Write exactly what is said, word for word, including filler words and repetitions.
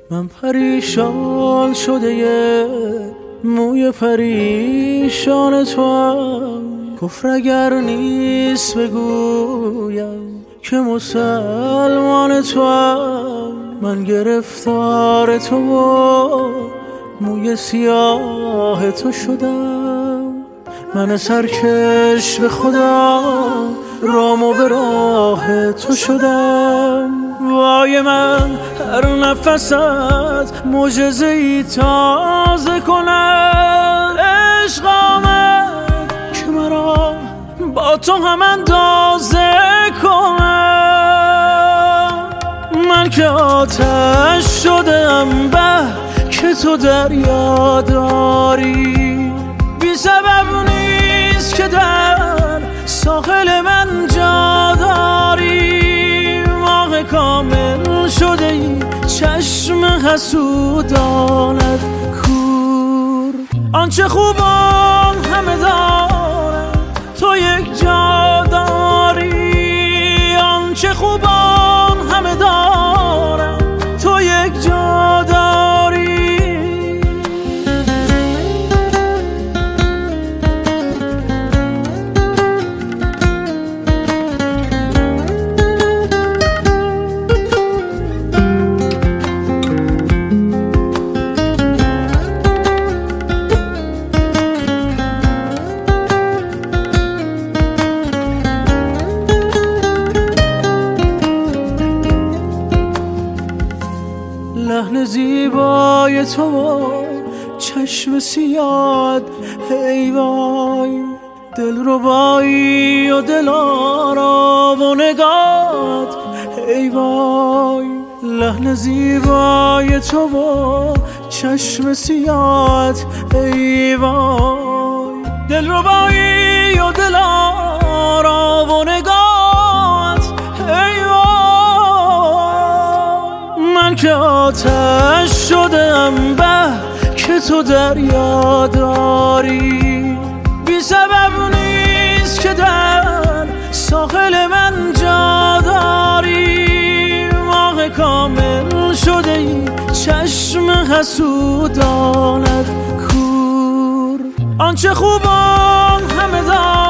من پریشان شده یه موی پریشان تو هم، کفر اگر نیست بگویم که مسلمان تو هم. من گرفتار تو و موی سیاه تو شدم، من سرکش به خدا رام و به راه تو شدم. وای من هر نفست معجزه‌ای تازه کند، عشق آمد که مرا با تو هم اندازه کنم. من که آتش شدم به که تو دریا داری، بی سبب نیست که در ساحل من جا داری. ماه کامل شده ای چشم حسودانت کور، آنچه خوبان همه دارن تو یک جا داری، آنچه خوبان همه دارن تو یک جا داری. لحن زیبای تو چشم سیاد، ای وای دلربایی و دلارا و نگات، ای وای لحن زیبای تو چشم سیاد، ای وای دلربایی و دلارا و نگات، ای وای. من که آتش شدم به که تو دریا داری، بی سبب نیست که در ساحل من جا داری. ماه کامل شده ای چشم حسودانت کور، آنچه خوبان همه دار